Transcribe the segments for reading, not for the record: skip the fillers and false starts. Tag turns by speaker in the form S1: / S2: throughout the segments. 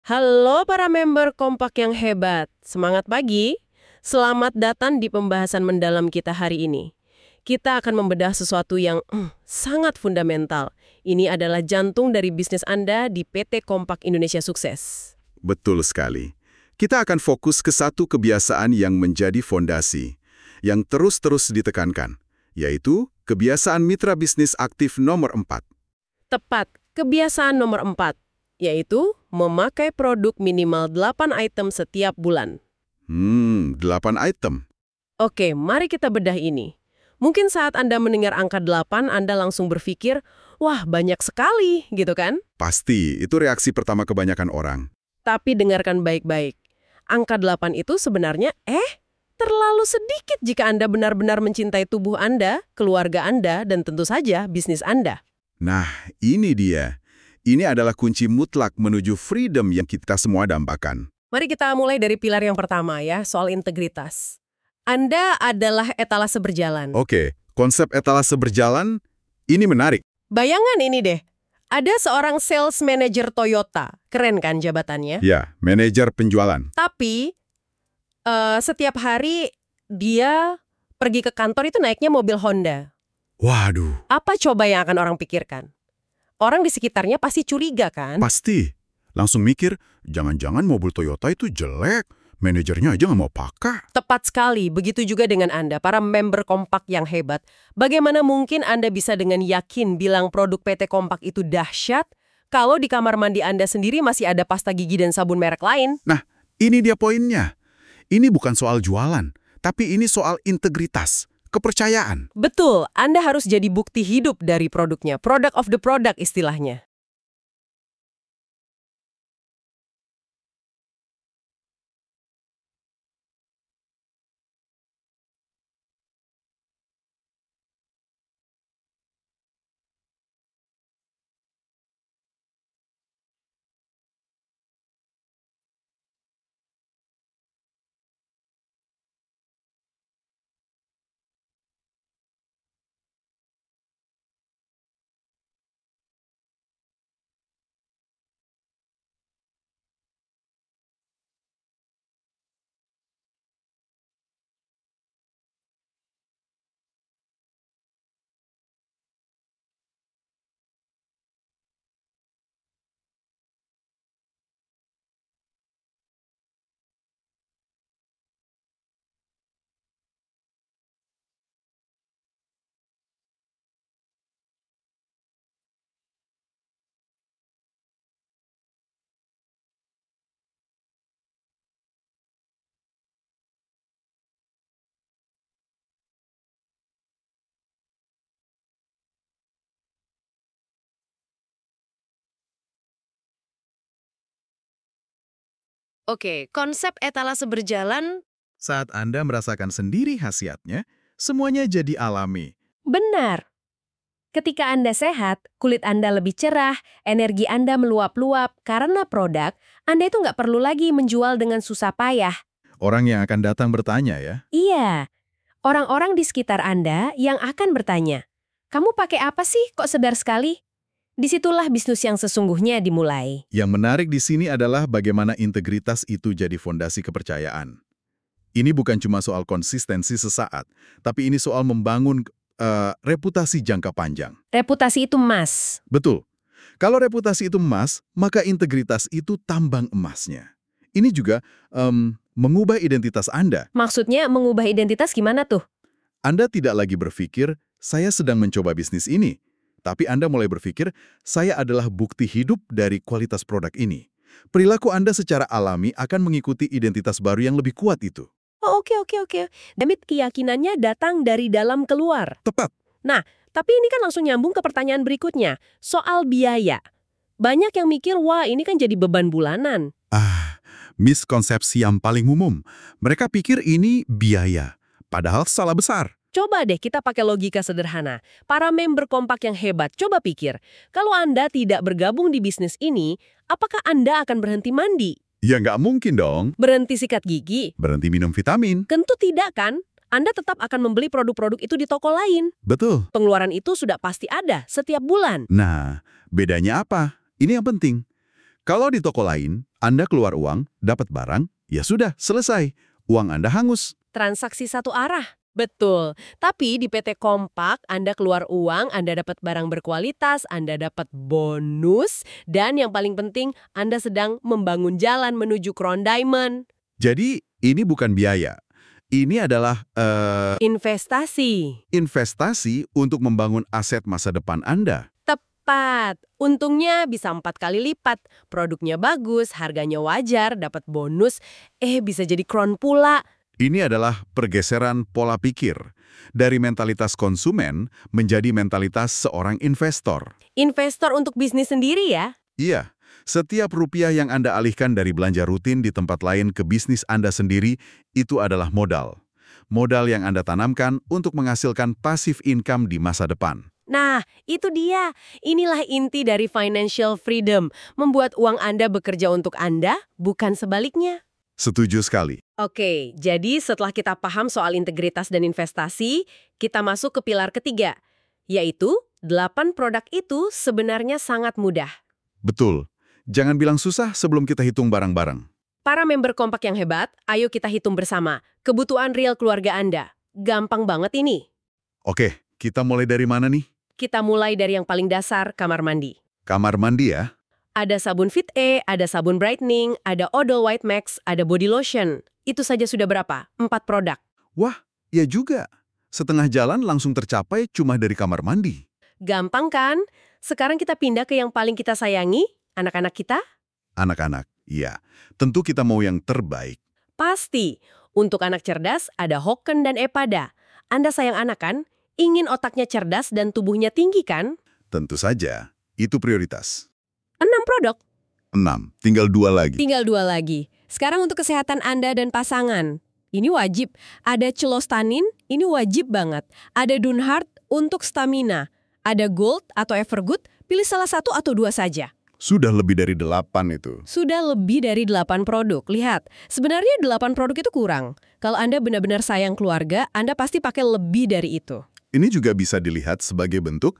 S1: Halo para member Kompak yang hebat. Semangat pagi. Selamat datang di pembahasan mendalam kita hari ini. Kita akan membedah sesuatu yang sangat fundamental. Ini adalah jantung dari bisnis Anda di PT Kompak Indonesia Sukses.
S2: Betul sekali. Kita akan fokus ke satu kebiasaan yang menjadi fondasi, yang terus-terus ditekankan, yaitu kebiasaan mitra bisnis aktif nomor 4.
S1: Tepat, kebiasaan nomor 4, yaitu memakai produk minimal 8 item setiap bulan.
S2: 8 item.
S1: Oke, mari kita bedah ini. Mungkin saat Anda mendengar angka 8, Anda langsung berpikir, wah banyak sekali, gitu kan?
S2: Pasti, itu reaksi pertama kebanyakan orang.
S1: Tapi dengarkan baik-baik. Angka 8 itu sebenarnya, terlalu sedikit jika Anda benar-benar mencintai tubuh Anda, keluarga Anda, dan tentu saja bisnis Anda.
S2: Nah, ini dia. Ini adalah kunci mutlak menuju freedom yang kita semua dambakan.
S1: Mari kita mulai dari pilar yang pertama ya, soal integritas. Anda adalah etalase berjalan.
S2: Oke, konsep etalase berjalan, ini menarik.
S1: Bayangan ini deh, ada seorang sales manager Toyota, keren kan jabatannya?
S2: Ya, manajer penjualan.
S1: Tapi, setiap hari dia pergi ke kantor itu naiknya mobil Honda.
S2: Waduh,
S1: Apa coba yang akan orang pikirkan? Orang di sekitarnya pasti curiga kan?
S2: pasti. Langsung mikir, jangan-jangan mobil Toyota itu jelek. Manajernya aja nggak mau pakai.
S1: Tepat sekali, begitu juga dengan Anda, para member Kompak yang hebat. Bagaimana mungkin Anda bisa dengan yakin bilang produk PT Kompak itu dahsyat, kalau di kamar mandi Anda sendiri masih ada pasta gigi dan sabun merek lain?
S2: Nah, ini dia poinnya. Ini bukan soal jualan, tapi ini soal integritas, kepercayaan.
S1: Betul, Anda harus jadi bukti hidup dari produknya, product of the product istilahnya. Oke, konsep etalase berjalan
S3: Saat Anda merasakan sendiri khasiatnya, semuanya jadi alami.
S4: Benar. Ketika Anda sehat, kulit Anda lebih cerah, energi Anda meluap-luap karena produk, Anda itu nggak perlu lagi menjual dengan susah payah.
S3: Orang yang akan datang bertanya ya,
S4: Iya, orang-orang di sekitar Anda yang akan bertanya, kamu pakai apa sih kok segar sekali? Disitulah bisnis yang sesungguhnya dimulai.
S3: yang menarik di sini adalah bagaimana integritas itu jadi fondasi kepercayaan. Ini bukan cuma soal konsistensi sesaat, tapi ini soal membangun reputasi jangka panjang.
S4: Reputasi itu emas.
S3: Betul. Kalau reputasi itu emas, maka integritas itu tambang emasnya. Ini juga mengubah identitas Anda.
S4: Maksudnya mengubah identitas gimana tuh?
S3: Anda tidak lagi berpikir, saya sedang mencoba bisnis ini. Tapi Anda mulai berpikir, saya adalah bukti hidup dari kualitas produk ini. Perilaku Anda secara alami akan mengikuti identitas baru yang lebih kuat itu.
S1: Oh, oke. Damit keyakinannya datang dari dalam keluar.
S3: Tepat.
S1: Nah, tapi ini kan langsung nyambung ke pertanyaan berikutnya, soal biaya. Banyak yang mikir, wah ini kan jadi beban bulanan.
S2: Miskonsepsi yang paling umum. Mereka pikir ini biaya, padahal salah besar.
S1: Coba deh kita pakai logika sederhana. Para member Kompak yang hebat, coba pikir. Kalau Anda tidak bergabung di bisnis ini, apakah Anda akan berhenti mandi?
S2: Ya nggak mungkin dong.
S1: Berhenti sikat gigi?
S2: Berhenti minum vitamin.
S1: Tentu tidak kan? Anda tetap akan membeli produk-produk itu di toko lain.
S2: Betul.
S1: Pengeluaran itu sudah pasti ada setiap bulan.
S2: Nah, bedanya apa? Ini yang penting.
S3: Kalau di toko lain, Anda keluar uang, dapat barang, ya sudah, selesai. Uang Anda hangus.
S1: Transaksi satu arah. Betul. Tapi di PT Kompak, Anda keluar uang, Anda dapat barang berkualitas, Anda dapat bonus, dan yang paling penting, Anda sedang membangun jalan menuju Crown Diamond.
S3: Jadi, ini bukan biaya. Ini adalah
S1: Investasi.
S3: investasi untuk membangun aset masa depan Anda.
S1: Tepat. Untungnya bisa 4 kali lipat. Produknya bagus, harganya wajar, dapat bonus, bisa jadi Crown pula.
S3: Ini adalah pergeseran pola pikir dari mentalitas konsumen menjadi mentalitas seorang investor.
S1: Investor untuk bisnis sendiri ya?
S3: Iya, setiap rupiah yang Anda alihkan dari belanja rutin di tempat lain ke bisnis Anda sendiri, itu adalah modal. Modal yang Anda tanamkan untuk menghasilkan passive income di masa depan.
S1: Nah, itu dia. Inilah inti dari financial freedom. Membuat uang Anda bekerja untuk Anda, bukan sebaliknya.
S3: Setuju sekali.
S1: Oke, jadi setelah kita paham soal integritas dan investasi, kita masuk ke pilar ketiga, yaitu 8 produk itu sebenarnya sangat mudah.
S3: Betul. Jangan bilang susah sebelum kita hitung bareng-bareng.
S1: Para member Kompak yang hebat, ayo kita hitung bersama. Kebutuhan real keluarga Anda. Gampang banget ini.
S3: Oke, kita mulai dari mana nih?
S1: Kita mulai dari yang paling dasar, kamar mandi.
S3: Kamar mandi ya?
S1: Ada sabun Fit E, ada sabun brightening, ada Odol White Max, ada body lotion. Itu saja sudah berapa? 4 produk.
S3: Wah, ya juga. Setengah jalan langsung tercapai cuma dari kamar mandi.
S1: Gampang kan? Sekarang kita pindah ke yang paling kita sayangi, anak-anak kita.
S3: Anak-anak, iya. Tentu kita mau yang terbaik.
S1: Pasti. Untuk anak cerdas, ada Hoken dan Epada. Anda sayang anak kan? Ingin otaknya cerdas dan tubuhnya tinggi kan?
S3: Tentu saja, itu prioritas.
S1: 6 produk.
S3: 6, tinggal 2 lagi.
S1: Tinggal 2 lagi. Sekarang untuk kesehatan Anda dan pasangan. Ini wajib. Ada Celostanin, ini wajib banget. Ada Dunhart untuk stamina. Ada Gold atau Evergood, pilih salah 1 atau 2 saja.
S3: Sudah lebih dari 8 itu.
S1: Sudah lebih dari 8 produk. Lihat, sebenarnya 8 produk itu kurang. Kalau Anda benar-benar sayang keluarga, Anda pasti pakai lebih dari itu.
S3: Ini juga bisa dilihat sebagai bentuk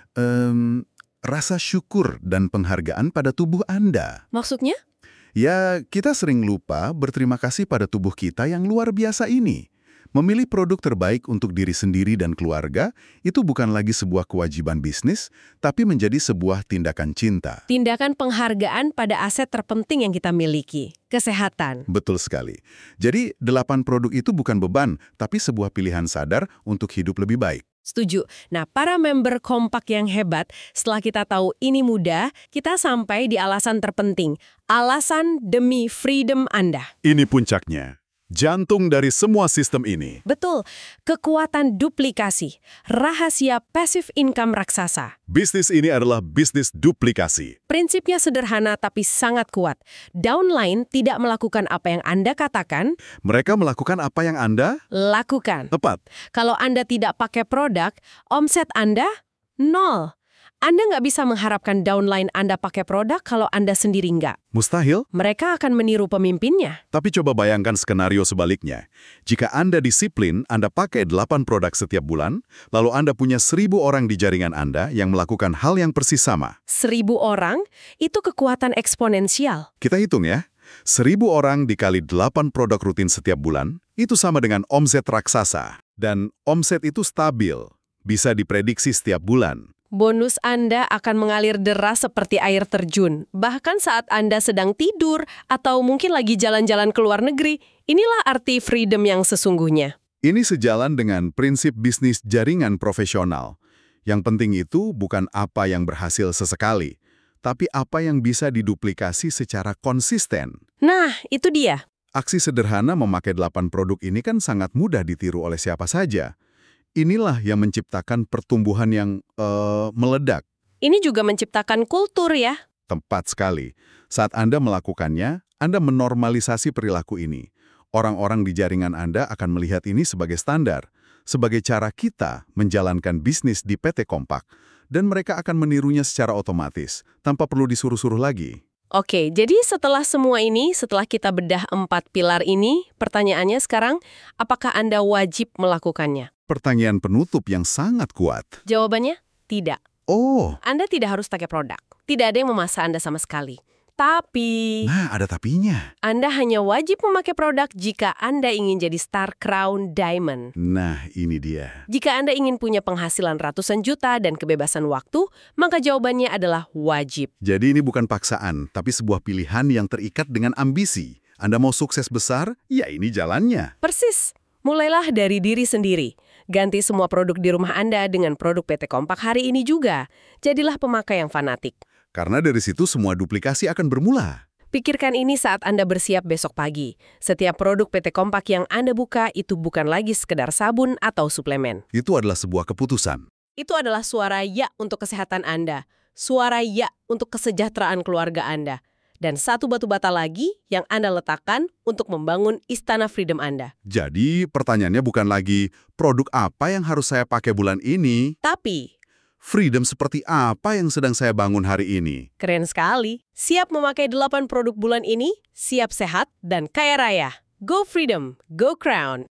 S3: rasa syukur dan penghargaan pada tubuh Anda.
S1: Maksudnya?
S3: Ya, kita sering lupa berterima kasih pada tubuh kita yang luar biasa ini. Memilih produk terbaik untuk diri sendiri dan keluarga itu bukan lagi sebuah kewajiban bisnis, tapi menjadi sebuah tindakan cinta.
S1: Tindakan penghargaan pada aset terpenting yang kita miliki, kesehatan.
S3: Betul sekali. Jadi, 8 produk itu bukan beban, tapi sebuah pilihan sadar untuk hidup lebih baik.
S1: Setuju. Nah, para member Kompak yang hebat, setelah kita tahu ini mudah, kita sampai di alasan terpenting. Alasan demi freedom Anda.
S3: Ini puncaknya. Jantung dari semua sistem ini.
S1: Betul. Kekuatan duplikasi. Rahasia passive income raksasa.
S3: Bisnis ini adalah bisnis duplikasi.
S1: Prinsipnya sederhana tapi sangat kuat. Downline tidak melakukan apa yang Anda katakan,
S3: Mereka melakukan apa yang Anda
S1: lakukan.
S3: tepat.
S1: Kalau Anda tidak pakai produk, omset Anda nol. Anda nggak bisa mengharapkan downline Anda pakai produk kalau Anda sendiri nggak.
S3: Mustahil,
S1: Mereka akan meniru pemimpinnya.
S3: tapi coba bayangkan skenario sebaliknya. Jika Anda disiplin, Anda pakai 8 produk setiap bulan, lalu Anda punya 1.000 orang di jaringan Anda yang melakukan hal yang persis sama.
S1: 1.000 orang, itu kekuatan eksponensial.
S3: Kita hitung ya. 1.000 orang dikali 8 produk rutin setiap bulan, itu sama dengan omset raksasa. Dan omset itu stabil, bisa diprediksi setiap bulan.
S1: Bonus Anda akan mengalir deras seperti air terjun. Bahkan saat Anda sedang tidur atau mungkin lagi jalan-jalan ke luar negeri. Inilah arti freedom yang sesungguhnya.
S3: Ini sejalan dengan prinsip bisnis jaringan profesional. Yang penting itu bukan apa yang berhasil sesekali, tapi apa yang bisa diduplikasi secara konsisten.
S1: Nah, itu dia.
S3: Aksi sederhana memakai 8 produk ini kan sangat mudah ditiru oleh siapa saja. Inilah yang menciptakan pertumbuhan yang meledak.
S1: Ini juga menciptakan kultur ya.
S3: Tepat sekali. Saat Anda melakukannya, Anda menormalisasi perilaku ini. Orang-orang di jaringan Anda akan melihat ini sebagai standar, sebagai cara kita menjalankan bisnis di PT Kompak, dan mereka akan menirunya secara otomatis, tanpa perlu disuruh-suruh lagi.
S1: Oke, jadi setelah semua ini, setelah kita bedah 4 pilar ini, pertanyaannya sekarang, apakah Anda wajib melakukannya?
S3: Pertanyaan penutup yang sangat kuat.
S1: Jawabannya, tidak.
S3: Oh,
S1: Anda tidak harus pakai produk. Tidak ada yang memaksa Anda sama sekali. Tapi,
S3: Nah, ada tapinya.
S1: Anda hanya wajib memakai produk jika Anda ingin jadi Star Crown Diamond.
S3: Nah, ini dia.
S1: Jika Anda ingin punya penghasilan ratusan juta dan kebebasan waktu, maka jawabannya adalah wajib.
S3: Jadi ini bukan paksaan, tapi sebuah pilihan yang terikat dengan ambisi. Anda mau sukses besar? Ya ini jalannya.
S1: Persis. Mulailah dari diri sendiri. Ganti semua produk di rumah Anda dengan produk PT Kompak hari ini juga. Jadilah pemakai yang fanatik.
S3: Karena dari situ semua duplikasi akan bermula.
S1: Pikirkan ini saat Anda bersiap besok pagi. Setiap produk PT Kompak yang Anda buka itu bukan lagi sekedar sabun atau suplemen.
S3: Itu adalah sebuah keputusan.
S1: Itu adalah suara ya untuk kesehatan Anda. Suara ya untuk kesejahteraan keluarga Anda. Dan satu batu bata lagi yang Anda letakkan untuk membangun istana freedom Anda.
S3: Jadi pertanyaannya bukan lagi produk apa yang harus saya pakai bulan ini,
S1: Tapi,
S3: freedom seperti apa yang sedang saya bangun hari ini.
S1: keren sekali. Siap memakai 8 produk bulan ini, siap sehat dan kaya raya. Go Freedom, Go Crown.